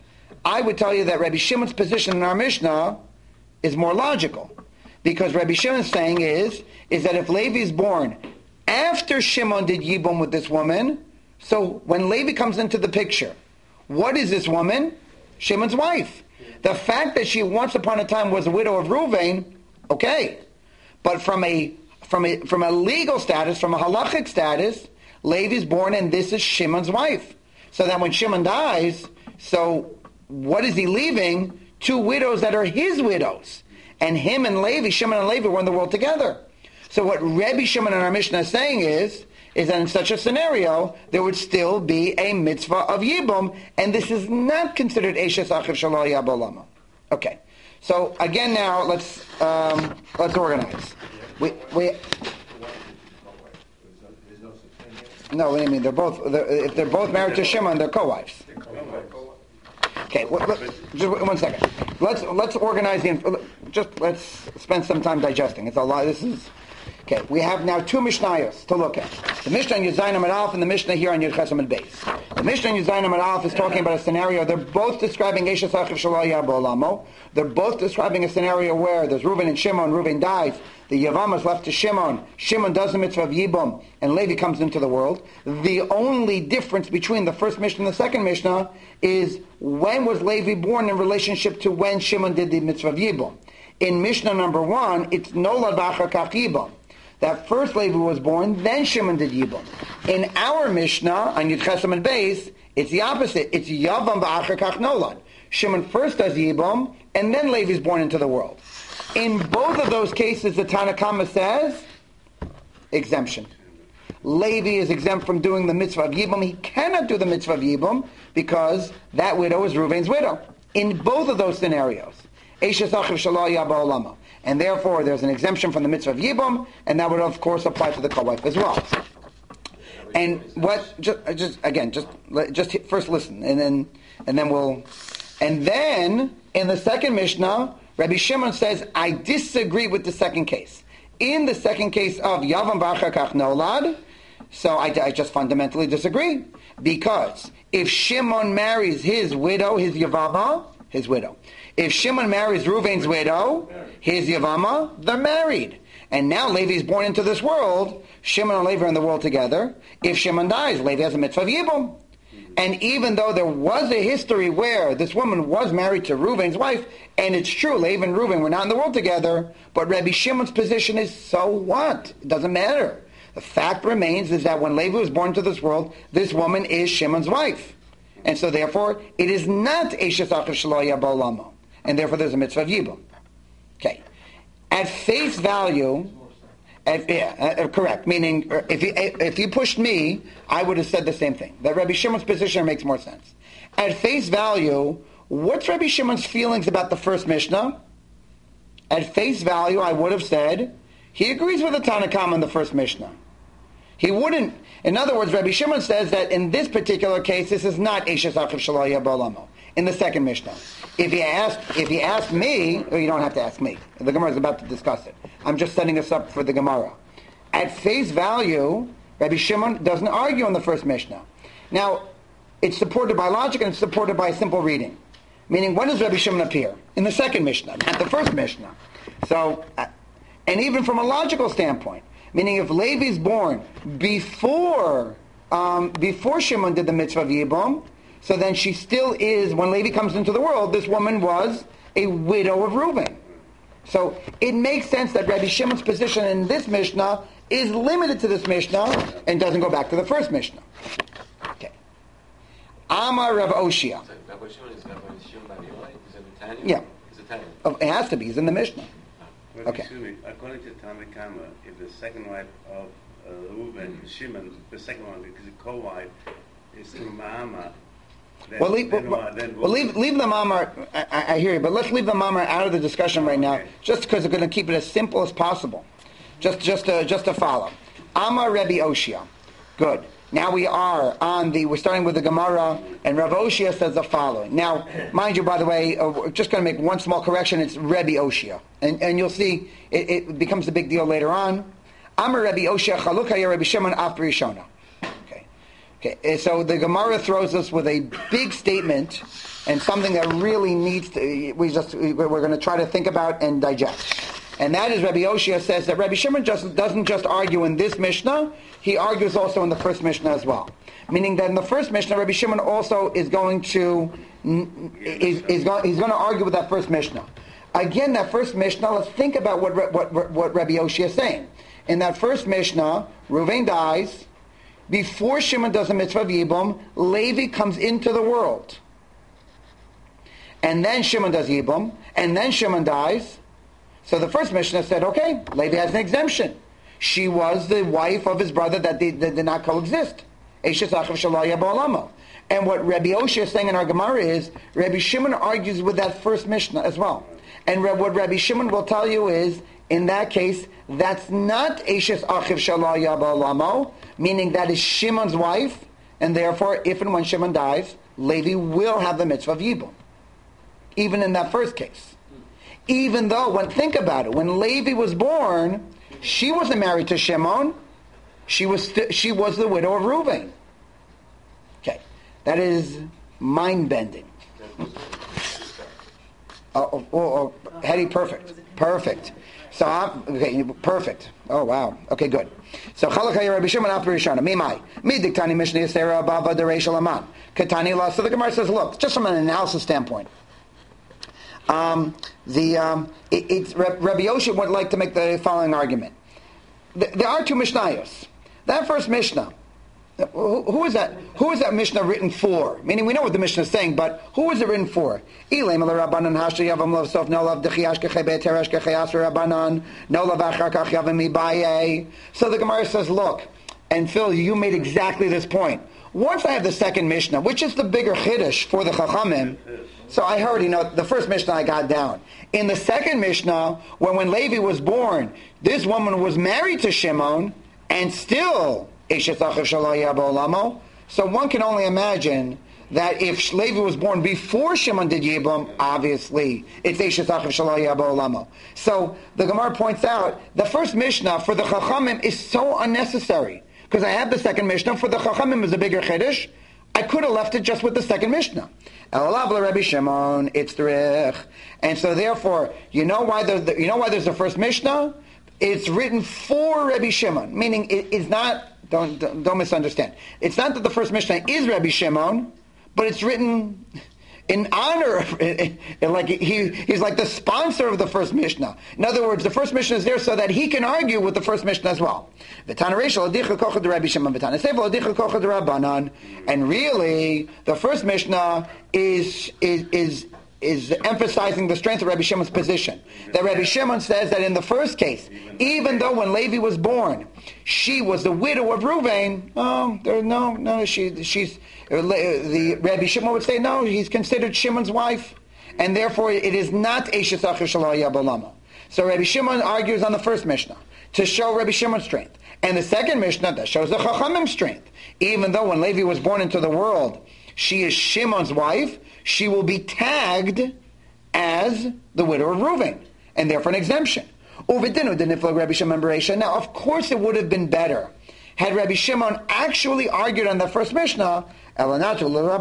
I would tell you that Rabbi Shimon's position in our Mishnah is more logical. Because Rabbi Shimon's saying is, is that if Levi is born after Shimon did Yibum with this woman, so when Levi comes into the picture, what is this woman? Shimon's wife. The fact that she once upon a time was a widow of Reuven, okay. But from a from a from a legal status, from a halachic status, Levi's born and this is Shimon's wife. So that when Shimon dies, so what is he leaving? Two widows that are his widows. And him and Levi, Shimon and Levi were in the world together. So what Rabbi Shimon in our Mishnah is saying is, is that in such a scenario, there would still be a mitzvah of Yibum, and this is not considered Eishes Achiv Shelo Yah B'Olamo. Okay. So again now, let's um, let's organize. We we No, what do you mean? They're both they're, if they're both married to Shimon, they're co-wives. Okay, well, let, just one second. Let's let's organize the. Just let's spend some time digesting. It's a lot. This is okay. We have now two Mishnayos to look at. The Mishnah on Yud Zayin Amud Aleph and the Mishnah here on Yud Ches Amud Beis. The Mishnah on Yud Zayin Amud Aleph is talking about a scenario. They're both describing Eishes Achiv Shelo Yah B'Olamo. They're both describing a scenario where there's Reuven and Shimon. Reuven dies. The Yavama is left to Shimon. Shimon does the mitzvah of Yibum, and Levi comes into the world. The only difference between the first Mishnah and the second Mishnah is when was Levi born in relationship to when Shimon did the mitzvah of Yibum. In Mishnah number one, it's Nolad B'achar Kach Yibum. That first Levi was born, then Shimon did Yibum. In our Mishnah, on Yud Ches Amud Beis, it's the opposite. It's Yavam B'achar Kach Nolad. Shimon first does Yibum, and then Levi is born into the world. In both of those cases, the Tanna Kama says, exemption. Levi is exempt from doing the mitzvah of Yibum. He cannot do the mitzvah of Yibum because that widow is Reuven's widow. In both of those scenarios, Eishes Achiv Shelo Yah B'Olamo. And therefore, there's an exemption from the mitzvah of Yibum, and that would, of course, apply to the co-wife as well. And what, just, just again, just just first listen, and then and then we'll, and then in the second Mishnah, Rabbi Shimon says, I disagree with the second case. In the second case of Yavam B'achar Kach Nolad, so I, I just fundamentally disagree. Because if Shimon marries his widow, his Yavama, his widow. If Shimon marries Reuven's widow, his Yavama, they're married. And now Levi is born into this world. Shimon and Levi are in the world together. If Shimon dies, Levi has a mitzvah of Yibum. And even though there was a history where this woman was married to Reuven's wife, and it's true, Levi and Reuven were not in the world together, but Rabbi Shimon's position is, so what? It doesn't matter. The fact remains is that when Levi was born to this world, this woman is Shimon's wife. And so therefore, it is not Eishes Achiv Shelo Yah B'Olamo. And therefore there's a mitzvah of Yibum. Okay. At face value, at, yeah, uh, correct, meaning if you, if you pushed me, I would have said the same thing. That Rabbi Shimon's position makes more sense. At face value, what's Rabbi Shimon's feelings about the first Mishnah? At face value, I would have said, he agrees with the Tanna Kama in the first Mishnah. He wouldn't, in other words, Rabbi Shimon says that in this particular case, this is not Eishes Achiv Shelo Yah B'Olamo. In the second Mishnah. If you asked, if you asked me, or you don't have to ask me. The Gemara is about to discuss it. I'm just setting us up for the Gemara. At face value, Rabbi Shimon doesn't argue on the first Mishnah. Now, it's supported by logic and it's supported by simple reading. Meaning, when does Rabbi Shimon appear? In the second Mishnah, not the first Mishnah. So, uh, and even from a logical standpoint, meaning if Levi is born before um, before Shimon did the mitzvah of Yibum, so then she still is, when Levi comes into the world, this woman was a widow of Reuven. So it makes sense that Rabbi Shimon's position in this Mishnah is limited to this Mishnah and doesn't go back to the first Mishnah. Okay. Amar Rav Oshia. So Rabbi Shimon is Rabbi Shimon Bar Yochai? Is it Tanya? Yeah. Is it Tanya? Oh, it has to be. He's in the Mishnah. But Okay. Excuse me, according to Tanna Kama, if the second wife of uh, Reuven, Shimon, the second one, because the co-wife is through Ma'ama, then, Well, leave, then, well, what? then well, leave, leave the Mamar, I, I- I hear you, but let's leave the Mamar out of the discussion right now, Okay. just because we're going to keep it as simple as possible. Just just to, just to follow. Amar Rebbe Oshia. Good. Now we are on the, we're starting with the Gemara, and Rav Oshia says the following. Now, mind you, by the way, uh, we're just going to make one small correction. It's Rebbe Oshia. And, and you'll see, it, it becomes a big deal later on. Amar Rebbe Oshia, Chalukah Rebbe Shimon, Af Rishona. Okay. Okay. So the Gemara throws us with a big statement and something that really needs to, we just, we're going to try to think about and digest. And that is Rabbi Yoshia says that Rabbi Shimon just doesn't just argue in this Mishnah, he argues also in the first Mishnah as well. Meaning that in the first Mishnah, Rabbi Shimon also is going to, is, is going, he's going to argue with that first Mishnah. Again, that first Mishnah, let's think about what, what, what Rabbi Yoshia is saying. In that first Mishnah, Reuven dies. Before Shimon does a mitzvah of Yibum, Levi comes into the world. And then Shimon does Yibum, and then Shimon dies. So the first Mishnah said, okay, Levi has an exemption. She was the wife of his brother that did, that did not coexist. And what Rabbi Yoshia is saying in our Gemara is, Rabbi Shimon argues with that first Mishnah as well. And what Rabbi Shimon will tell you is, in that case, that's not Eishes Achiv Shalaya Ba'olamo, meaning that is Shimon's wife, and therefore, if and when Shimon dies, Levi will have the mitzvah of Yibum. Even in that first case. Even though, when think about it, when Levi was born, she wasn't married to Shimon, she was st- she was the widow of Reuven. Okay, that is mind-bending. Oh, oh, oh, Hetty, perfect, perfect. So, I'm, okay, perfect. Oh, wow. Okay, good. So, Chalakay Rabbi Shimon Al Perishana. Mimai. Mi diktani Mishnah Yisera Bava Deresh Laman. Katani La. So the Gemara says, look, just from an analysis standpoint, um, the um, it, it's Rabbi Yoshia would like to make the following argument. There are two Mishnayos. That first Mishnah, who, who is that? Who is that Mishnah written for? Meaning, we know what the Mishnah is saying, but who is it written for? So the Gemara says, look, and Phil, you made exactly this point. Once I have the second Mishnah, which is the bigger Chiddush for the Chachamim, so I already know, the first Mishnah I got down. In the second Mishnah, when, when Levi was born, this woman was married to Shimon, and still, so one can only imagine that if Levi was born before Shimon did Yibum, obviously, it's Eishes Achiv Shelo Yeh Ba'olamo. So the Gemara points out, the first Mishnah for the Chachamim is so unnecessary. Because I have the second Mishnah, for the Chachamim is a bigger Chiddush, I could have left it just with the second Mishnah. Elav Rabbi Shimon, it's Drich. And so therefore, you know why the, you know why there's the first Mishnah? It's written for Rabbi Shimon, meaning it, it's not, don't, don't don't misunderstand. It's not that the first Mishnah is Rabbi Shimon, but it's written in honor of, like he he's like the sponsor of the first Mishnah. In other words, the first Mishnah is there so that he can argue with the first Mishnah as well. And really, the first Mishnah is is is is emphasizing the strength of Rabbi Shimon's position. That Rabbi Shimon says that in the first case, even though when Levi was born, she was the widow of Reuven, oh, there, no, no, she, she's, the Rabbi Shimon would say, no, he's considered Shimon's wife, and therefore it is not Eishes Achiv Shelo Yeh Ba'olamo. So Rabbi Shimon argues on the first Mishnah to show Rabbi Shimon's strength. And the second Mishnah, that shows the Chachamim's strength. Even though when Levi was born into the world, she is Shimon's wife, she will be tagged as the widow of Reuven, and therefore an exemption. Now, of course it would have been better had Rabbi Shimon actually argued on the first Mishnah, but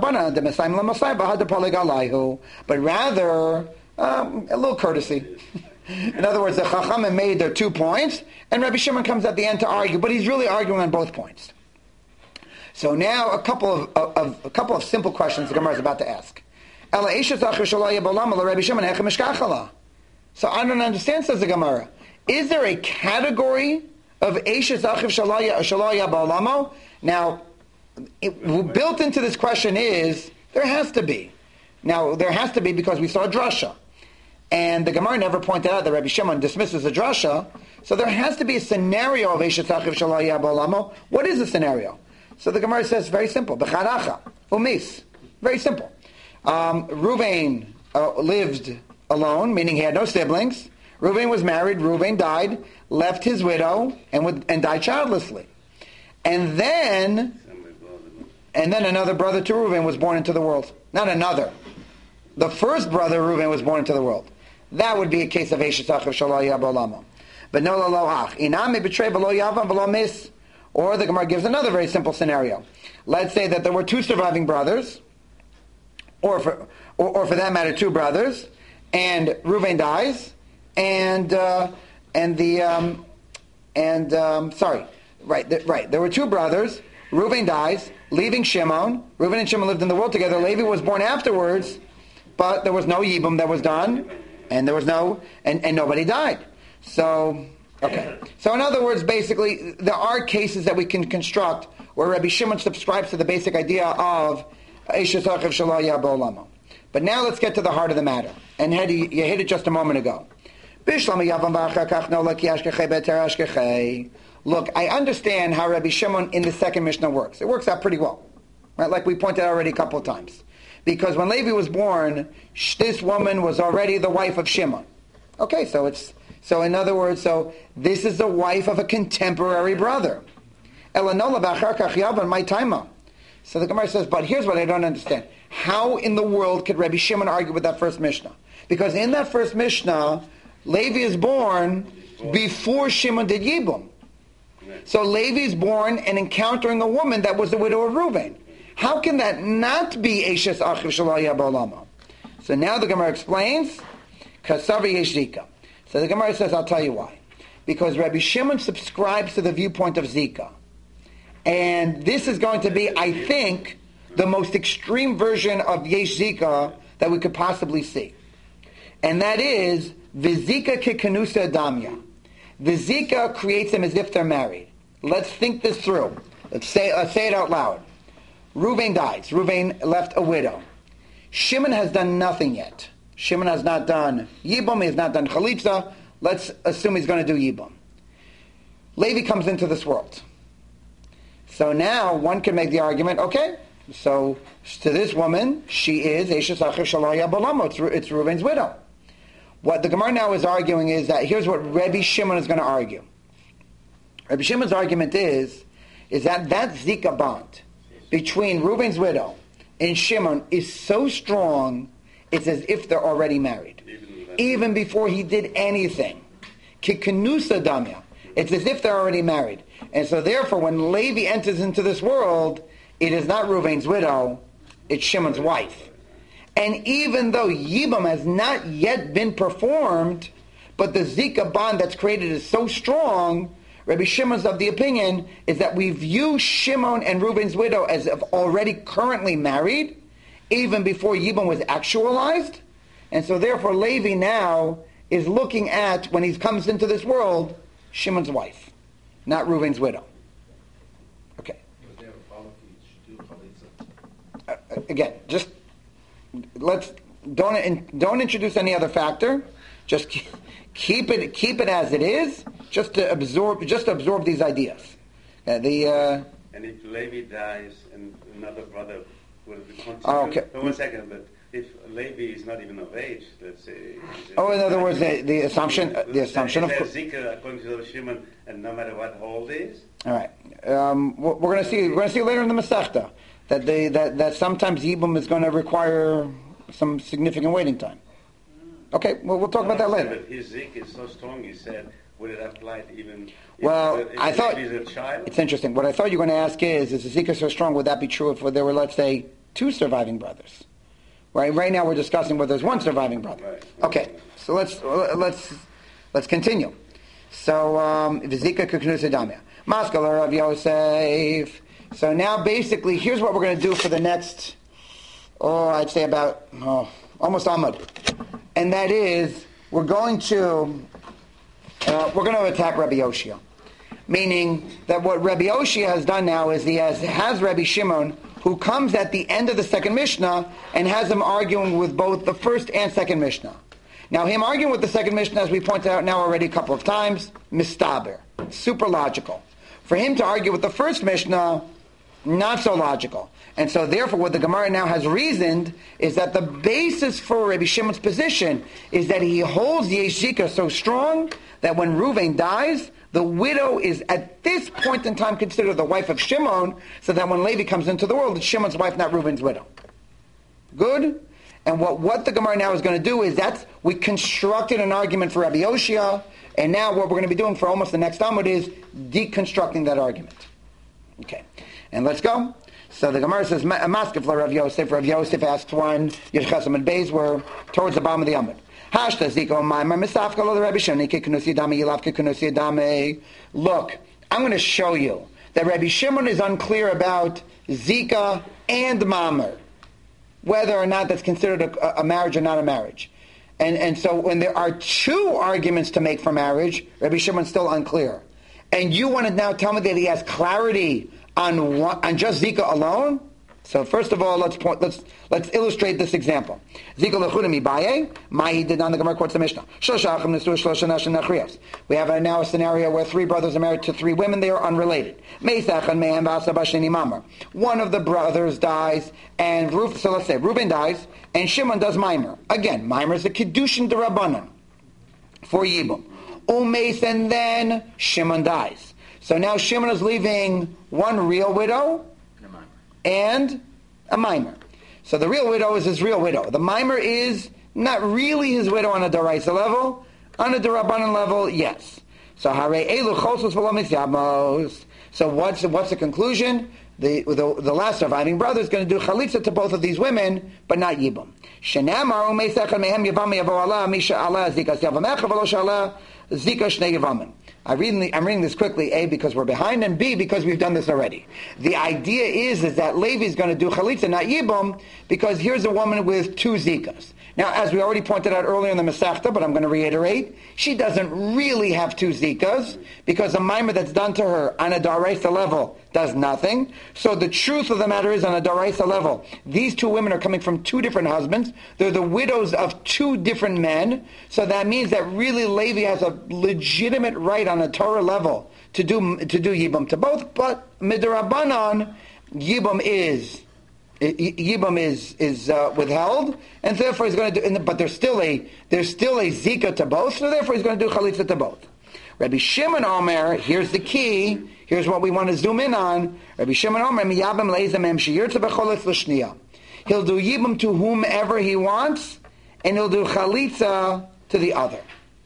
rather, um, a little courtesy. In other words, the Chachamim made their two points, and Rabbi Shimon comes at the end to argue, but he's really arguing on both points. So now a couple of, of, of a couple of simple questions the Gemara is about to ask. So I don't understand, says the Gemara. Is there a category of Eishes Achiv Shelo Yeh Ba'olamo? Now, it, built into this question is, there has to be. Now, there has to be because we saw a drasha. And the Gemara never pointed out that Rabbi Shimon dismisses a drasha. So there has to be a scenario of Eishes Achiv Shelo Yeh Ba'olamo. What is the scenario? So the Gemara says, very simple. B'characha, umis. Very simple. Um, Reuven uh, lived alone, meaning he had no siblings. Reuven was married. Reuven died, left his widow, and would, and died childlessly. And then, and then another brother to Reuven was born into the world. Not another. The first brother Reuven was born into the world. That would be a case of Eishes Achiv Shelo Yeh Ba'olamo. But no lo lo hach. Inam betray below yavam below mis. Or the Gemara gives another very simple scenario. Let's say that there were two surviving brothers, or for, or, or for that matter, two brothers, and Reuven dies, and uh, and the um, and um, sorry, right, th- right. There were two brothers. Reuven dies, leaving Shimon. Reuven and Shimon lived in the world together. Levi was born afterwards, but there was no Yibum that was done, and there was no, and, and nobody died. So, okay. So in other words, basically, there are cases that we can construct where Rabbi Shimon subscribes to the basic idea of Eishes Achiv Shelo Yeh Ba'olamo. But now let's get to the heart of the matter. And Hedi, you hit it just a moment ago. Look, I understand how Rabbi Shimon in the second Mishnah works. It works out pretty well, right? Like we pointed out already a couple of times. Because when Levi was born, this woman was already the wife of Shimon. Okay, so it's so in other words, so this is the wife of a contemporary brother. Elanola b'achar kach yavan my taima. So the Gemara says, but here's what I don't understand. How in the world could Rabbi Shimon argue with that first Mishnah? Because in that first Mishnah, Levi is born before Shimon did Yibum. So Levi is born and encountering a woman that was the widow of Reuven. How can that not be Eishes Achiv Shelo Yeh Ba'olamo? So now the Gemara explains, Kasavi Yesh Zika. So the Gemara says, I'll tell you why. Because Rabbi Shimon subscribes to the viewpoint of Zika. And this is going to be, I think, the most extreme version of Yesh Zika that we could possibly see. And that is, Vizika Kikanusa Damya. The Zika creates them as if they're married. Let's think this through. Let's say, let's say it out loud. Reuven dies. Reuven left a widow. Shimon has done nothing yet. Shimon has not done Yibum. He has not done Chalitza. Let's assume he's going to do Yibum. Levi comes into this world. So now one can make the argument, okay, so to this woman, she is Eishes Achiv Shelo Yeh Ba'olamo. It's, it's Reuven's widow. What the Gemara now is arguing is that here's what Rabbi Shimon is going to argue. Rabbi Shimon's argument is, is that that Zika bond between Reuven's widow and Shimon is so strong, it's as if they're already married. Even, Even before he did anything. Kikanusa damya. It's as if they're already married. And so therefore, when Levi enters into this world, it is not Reuven's widow, it's Shimon's wife. And even though Yibam has not yet been performed, but the Zika bond that's created is so strong, Rabbi Shimon's of the opinion is that we view Shimon and Reuven's widow as if already currently married, even before Yibam was actualized. And so therefore Levi now is looking at, when he comes into this world, Shimon's wife, not Reuven's widow. Okay. Uh, again, just let's don't don't introduce any other factor. Just keep, keep it keep it as it is, just to absorb just to absorb these ideas. Uh, the uh, and if Levi dies and another brother will continue. Oh, okay. For one second, but if Levi is not even of age, let's say. Oh, in other words, the, the assumption, uh, the assumption is of. there Zika according to the Shimon, and no matter what old is. All right, um, we're going to see. We're going to see later in the Masechta that they that, that sometimes Yibum is going to require some significant waiting time. Okay, well, we'll talk no, about that later. But his Zika is so strong. He said, would it apply to even? Well, if, if I thought he's a child? It's interesting. What I thought you were going to ask is: is the Zika so strong? Would that be true if there were, let's say, two surviving brothers? Right. Right now, we're discussing whether there's one surviving brother. Right. Okay. So let's let's let's continue. So um, Vizika Kuknusa Damya Maskalar of Yosef. So now, basically, here's what we're going to do for the next. Oh, I'd say about oh, almost Ahmad, and that is we're going to uh, we're going to attack Rabbi Yoshia, meaning that what Rabbi Yoshia has done now is he has has Rabbi Shimon, who comes at the end of the second Mishnah and has him arguing with both the first and second Mishnah. Now, him arguing with the second Mishnah, as we pointed out now already a couple of times, mistaber, super logical. For him to argue with the first Mishnah, not so logical. And so therefore what the Gemara now has reasoned is that the basis for Rabbi Shimon's position is that he holds Yesh Zika so strong that when Reuven dies, the widow is at this point in time considered the wife of Shimon, so that when Levi comes into the world, it's Shimon's wife, not Reuven's widow. Good? And what, what the Gemara now is going to do is that's, we constructed an argument for Rabbi Yoshia, and now what we're going to be doing for almost the next Amud is deconstructing that argument. Okay. And let's go. So the Gemara says, Maskef Rav Yosef. Rav Yosef asked one, Yeshchasam and Beis were towards the bottom of the Amud. Hashta Zika Maimer Misafka Lo the Rabbi Shimon Kikunusi Dame Yilav Kikunusi Dame. Look, I'm going to show you that Rabbi Shimon is unclear about Zika and Mamer, whether or not that's considered a, a marriage or not a marriage. And and so when there are two arguments to make for marriage, Rabbi Shimon's still unclear. And you want to now tell me that he has clarity on one, on just Zika alone? So first of all, let's point, let's let's illustrate this example. Zika lechudim ibaye, Mahi did on the Gemara quotes the Mishnah. Shloshah achim nesu shlosha nashim nachriyos. We have a, now a scenario where three brothers are married to three women. They are unrelated. Meisach and mehem v'asa b'sheni mamar. One of the brothers dies, and Reuben, so let's say Reuben dies, and Shimon does mimer. Again, mimer is a kiddushin d'Rabbanan for Yibum. Umeis, and then Shimon dies. So now Shimon is leaving one real widow and a mimer. So the real widow is his real widow. The mimer is not really his widow on a Daraisa level. On a Darabanan level, yes. So Hare Elu Chosos V'Lo Misyamos. So what's what's the conclusion? The, the the last surviving brother is going to do chalitza to both of these women, but not yibum. Shenamar umeisechad mehem yavam yavo Allah misha Allah zikas yavamecha v'lo shala zika shnei yavamim. I read the, I'm reading this quickly, A, because we're behind, and B, because we've done this already. The idea is, is that Levi is going to do chalitza, not yibum, because here's a woman with two zikas. Now, as we already pointed out earlier in the Masechta, but I'm going to reiterate, she doesn't really have two zikas, because the mimer that's done to her on a daraisa level does nothing. So the truth of the matter is, on a daraisa level, these two women are coming from two different husbands. They're the widows of two different men. So that means that really Levi has a legitimate right on a Torah level to do to do yibum to both. But midrabanan, yibum is yibum is is uh, withheld, and therefore he's going to do. But there's still a there's still a zika to both. So therefore he's going to do chalitza to both. Rabbi Shimon Omer, here's the key. Here's what we want to zoom in on. Rabbi Shimon Omer, miyabim leizamem sheyirtza b'choletz l'shniya. He'll do yibum to whomever he wants, and he'll do chalitza to the other.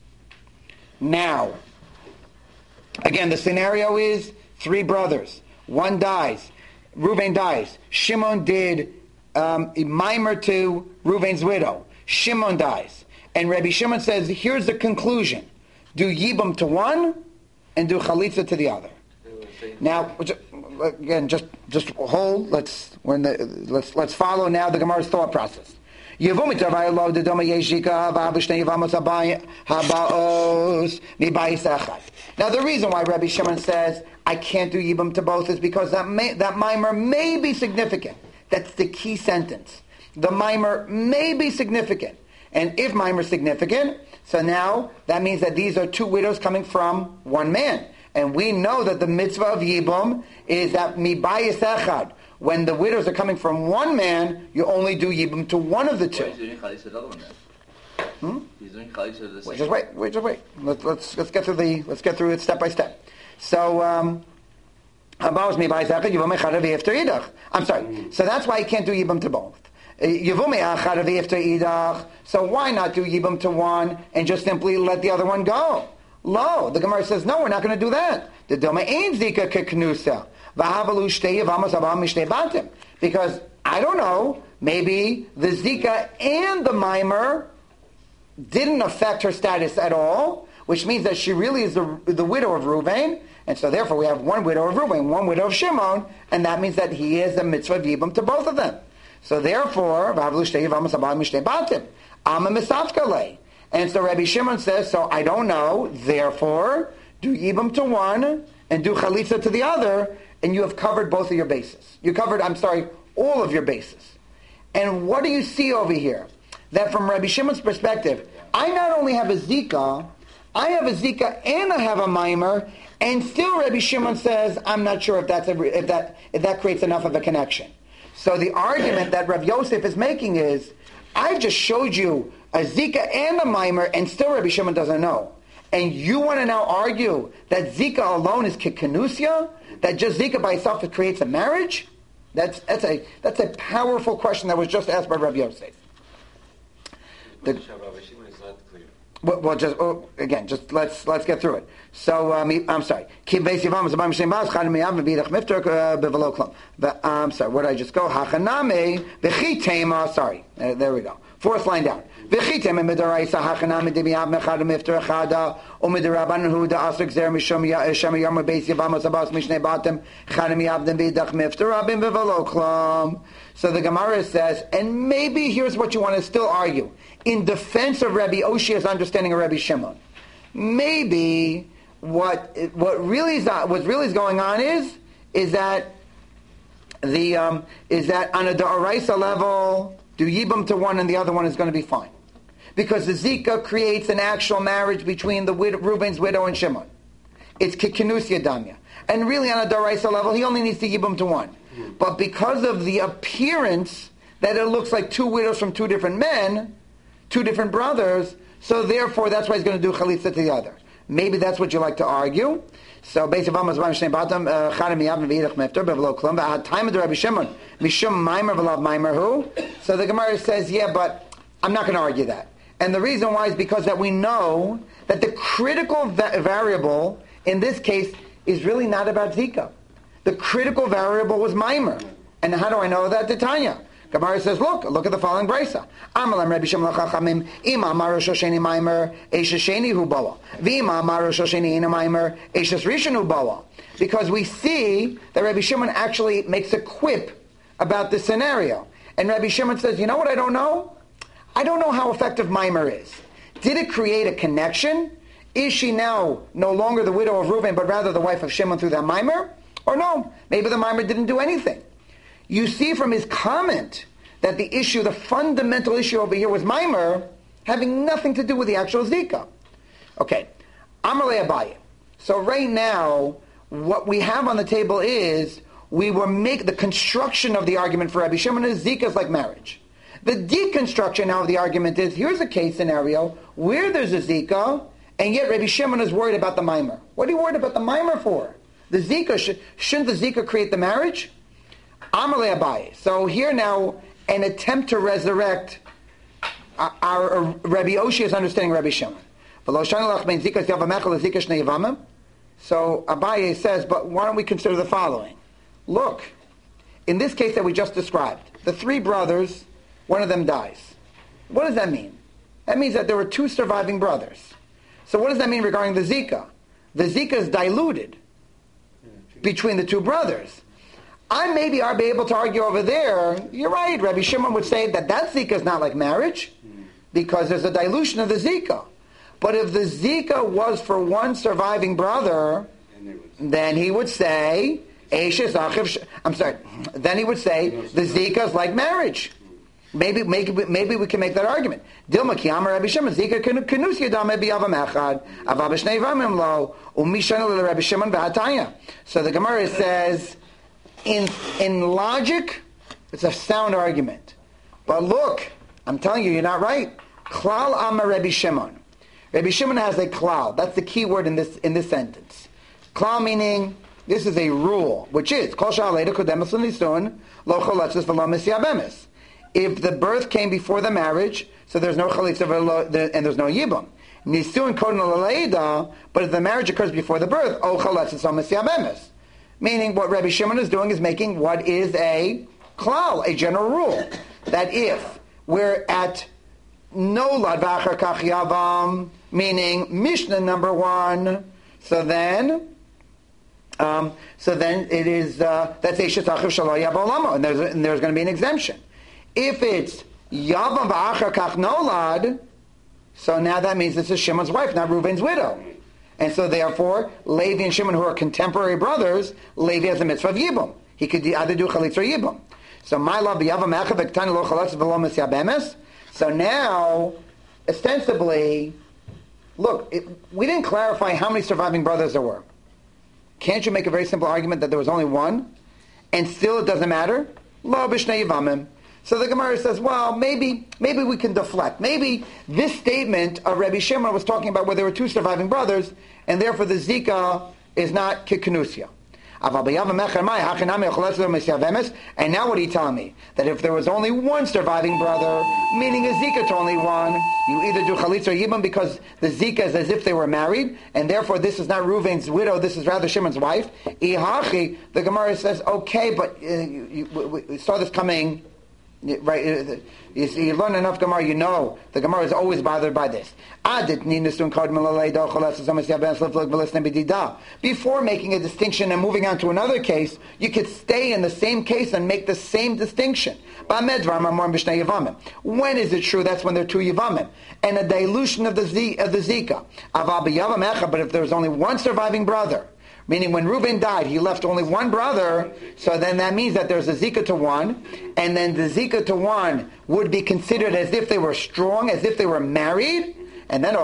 Now, again, the scenario is three brothers. One dies. Reuven dies. Shimon did um, mimer to Reuven's widow. Shimon dies. And Rabbi Shimon says, here's the conclusion. Do yibum to one, and do chalitza to the other. Now, again, just just hold. Let's we're in the let's let's follow now the Gemara's thought process. Now, the reason why Rabbi Shimon says I can't do yibum to both is because that may, that mimer may be significant. That's the key sentence. The mimer may be significant, and if mimer is significant, so now that means that these are two widows coming from one man. And we know that the mitzvah of Yibum is that mibayis echad. When the widows are coming from one man, you only do Yibum to one of the two. He's doing chalitza to the other one then. Hmm? He's doing chalitza to the second. Wait, just wait, wait, just wait. Let's let's let's get through the let's get through it step by step. So um I'm sorry. So that's why you can't do Yibum to both. So why not do Yibum to one and just simply let the other one go? Lo, the Gemara says, no, we're not going to do that. The Doma ain't Zika Keknusa. Because, I don't know, maybe the Zika and the mimer didn't affect her status at all, which means that she really is the, the widow of Reuven, and so therefore we have one widow of Reuven, one widow of Shimon, and that means that he is a mitzvah of Yibum to both of them. So therefore, and so Rabbi Shimon says, so I don't know, therefore, do Yibum to one and do Chalitza to the other, and you have covered both of your bases. You covered, I'm sorry, all of your bases. And what do you see over here? That from Rabbi Shimon's perspective, I not only have a Zika, I have a Zika and I have a mimer, and still Rabbi Shimon says, I'm not sure if that's a, if that if that creates enough of a connection. So the argument that Rav Yosef is making is, I've just showed you a Zika and a mimer, and still Rabbi Shimon doesn't know. And you want to now argue that Zika alone is kikanusia? That just Zika by itself creates a marriage? That's that's a that's a powerful question that was just asked by Rabbi Yosef. The Rabbi Shimon is not clear. Well, well, just oh, again, just let's let's get through it. So um, I'm sorry. I'm sorry. Where did I just go? Hachaname v'chitema. Sorry. Uh, there we go. Fourth line down. V'chitema midaraisa hachaname debiyav mechad mifter echada umidaraban hu da asrik zer mishum shem yom beis yavamos abas mishnei batem chadam yavdem v'idach mifter rabim v'velo klam. So the Gemara says, and maybe here's what you want to still argue in defense of Rabbi Oshia's understanding of Rabbi Shimon. Maybe what what really is what really is going on is is that the um, is that on a D'oraisa level, do Yibam to one and the other one is going to be fine, because the Zika creates an actual marriage between the wid- Reuben's widow and Shimon. It's Kikinusya Damya, and really on a D'oraisa level, he only needs to Yibam to one. But because of the appearance that it looks like two widows from two different men, two different brothers, so therefore that's why he's going to do chalitza to the other. Maybe that's what you like to argue. So basically, so the Gemara says, yeah, but I'm not going to argue that. And the reason why is because that we know that the critical va- variable in this case is really not about Zika. The critical variable was Maimer. And how do I know that? Titania. Gemara says, look, look at the following brisa. Amalam Rabbi Shimon lachachamim, ima amar shosheni Maimer, eshes sheni hu bawa. V'ima amar shosheni ina Maimer, eshes rishon hu bawa. Because we see that Rabbi Shimon actually makes a quip about this scenario. And Rabbi Shimon says, you know what I don't know? I don't know how effective Maimer is. Did it create a connection? Is she now no longer the widow of Reuben, but rather the wife of Shimon through that Maimer? Or no, maybe the Maimer didn't do anything. You see from his comment that the issue, the fundamental issue over here was Maimer, having nothing to do with the actual Zika. Okay, Amalei Abaye. So right now, what we have on the table is, we were make the construction of the argument for Rabbi Shimon is Zika is like marriage. The deconstruction now of the argument is, here's a case scenario where there's a Zika, and yet Rabbi Shimon is worried about the Maimer. What are you worried about the Maimer for? The Zika, sh- shouldn't the Zika create the marriage? Amalei Abaye. So here now, an attempt to resurrect our, our Rabbi Oshia's understanding of Rabbi Shimon. So Abaye says, but why don't we consider the following? Look, in this case that we just described, the three brothers, one of them dies. What does that mean? That means that there were two surviving brothers. So what does that mean regarding the Zika? The Zika is diluted between the two brothers. I maybe I'll be able to argue over there, you're right, Rabbi Shimon would say that that Zika is not like marriage, because there's a dilution of the Zika. But if the Zika was for one surviving brother, then he would say, I'm sorry, then he would say, the Zika is like marriage. Maybe, maybe, maybe we can make that argument. Dilma kiyama Rabbi Shimon Zika kenus yadam biyavam echad avav b'shnei vamim lo umishana Rabbi Shimon v'hatanya. So the Gemara says, in in logic, it's a sound argument. But look, I'm telling you, you're not right. Klal Amar Rabbi Shimon. Rabbi Shimon has a klal. That's the key word in this in this sentence. Klal meaning this is a rule, which is kol sha'aleida kodemus l'nisun lo cholatzis v'lo misyabemis. If the birth came before the marriage, so there's no chalitza and there's no yibum. Nisun kodin l'leida, but if the marriage occurs before the birth, oh chalatzis v'lo misyabemis. Meaning what Rabbi Shimon is doing is making what is a klal, a general rule, that if we're at nolad v'achar kach yavam, meaning Mishnah number one, so then, um, so then it is uh, that's eishes achiv shelo yav and there's and there's going to be an exemption. If it's yavam v'achar kach nolad, so now that means this is Shimon's wife, not Reuven's widow. And so therefore, Levi and Shimon, who are contemporary brothers, Levi has a mitzvah of Yibum. He could either do Chalitz or Yibum. So my love, so now, ostensibly, look, it, we didn't clarify how many surviving brothers there were. Can't you make a very simple argument that there was only one, and still it doesn't matter? Lo b'shnei yivamim. So the Gemara says, well, maybe maybe we can deflect. Maybe this statement of Rabbi Shimon was talking about where there were two surviving brothers, and therefore the Zika is not Kikanusia. And now what are you telling me? That if there was only one surviving brother, meaning a zika to only one, you either do chalitza or yibam because the zika is as if they were married, and therefore this is not Reuven's widow, this is rather Shimon's wife. Ihachi, the Gemara says, okay, but uh, you, you, we saw this coming. Right, you, see, you learn enough Gemara, you know the Gemara is always bothered by this. Before making a distinction and moving on to another case, you could stay in the same case and make the same distinction. When is it true? That's when there are two Yavamim. And a dilution of the, Z, of the Zika. But if there's only one surviving brother, meaning when Reuben died, he left only one brother, so then that means that there's a Zika to one, and then the Zika to one would be considered as if they were strong, as if they were married, and then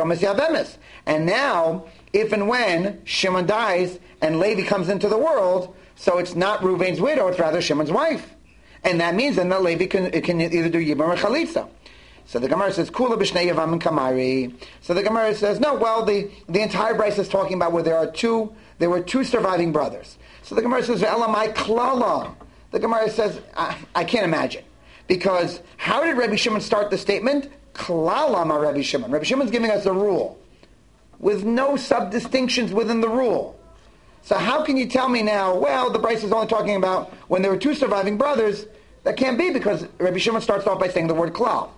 and now, if and when Shimon dies and Levi comes into the world, so it's not Reuven's widow, it's rather Shimon's wife. And that means then that Levi can, can either do Yibam or Chalitza. So the Gemara says, Kula b'shnei yavam and kamari. So the Gemara says, no, well, the, the entire Bryce is talking about where there are two, there were two surviving brothers. So the Gemara says, Elamai klala. The Gemara says, I, I can't imagine. Because how did Rabbi Shimon start the statement? Klala ma Rabbi Shimon. Rabbi Shimon's giving us a rule with no sub-distinctions within the rule. So how can you tell me now, well, the Bryce is only talking about when there were two surviving brothers? That can't be because Rabbi Shimon starts off by saying the word klal.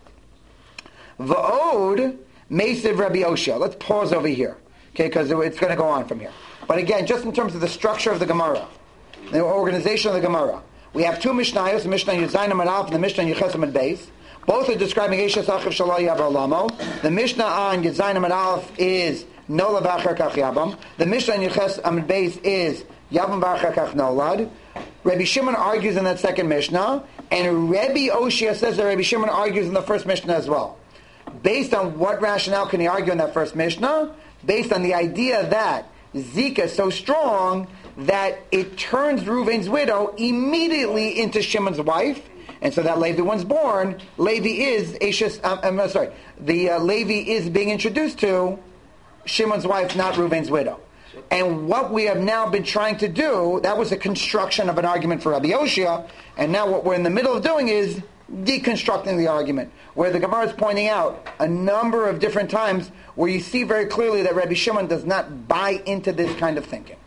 Va'od Mesiv Rabbi Oshia. Let's pause over here, okay, because it's going to go on from here. But again, just in terms of the structure of the Gemara, the organization of the Gemara, we have two Mishnayos, the Mishnah Yuzayin and Alf and the Mishnah Yechesim and Beis. Both are describing Eshes Achiv Shalai Yavar Lamo. The Mishnah on Yuzayin and Alf is No Lavacher Kach Yabam. The Mishnah on Yechesim and Beis is Yabam Vacher Kach Nolad. Rabbi Shimon argues in that second Mishnah, and Rabbi Oshia says that Rabbi Shimon argues in the first Mishnah as well. Based on what rationale can he argue in that first Mishnah? Based on the idea that Zika is so strong that it turns Reuven's widow immediately into Shimon's wife, and so that Levi, once born, Levi is Ashes. Um, I'm sorry, the uh, Levi is being introduced to Shimon's wife, not Reuven's widow. And what we have now been trying to do, that was a construction of an argument for Rabbi Oshia, and now what we're in the middle of doing is deconstructing the argument, where the Gemara is pointing out a number of different times where you see very clearly that Rabbi Shimon does not buy into this kind of thinking.